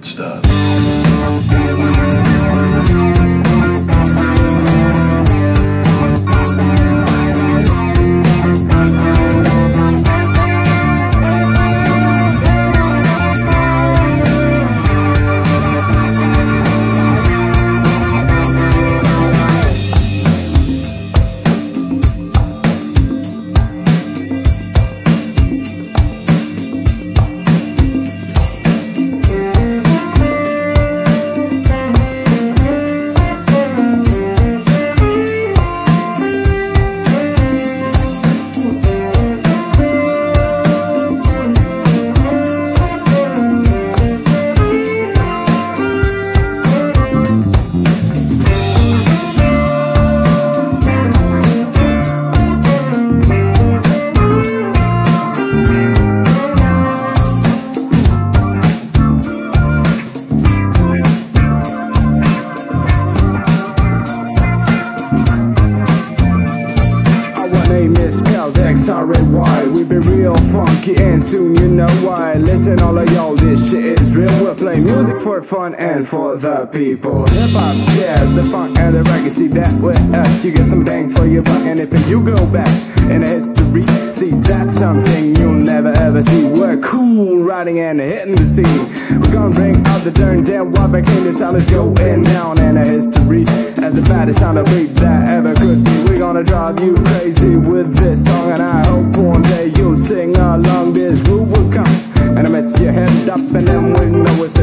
stuff. Why we be real funky and soon you know why. Listen all of y'all, this shit is real. We'll play music for fun and for the people. Hip hop, jazz, the funk and the reggae. See that with us, you get some bang for your buck. And if you go back in history, see that's something you'll never ever see. We're cool, riding and hitting the scene. We're gonna bring out the turn down. What became the sound is going down in history as the baddest sound of beat that ever could be. We're gonna drive you crazy with this song, and I hope one day you'll sing along. This groove will come and I mess your head up, and then we know it's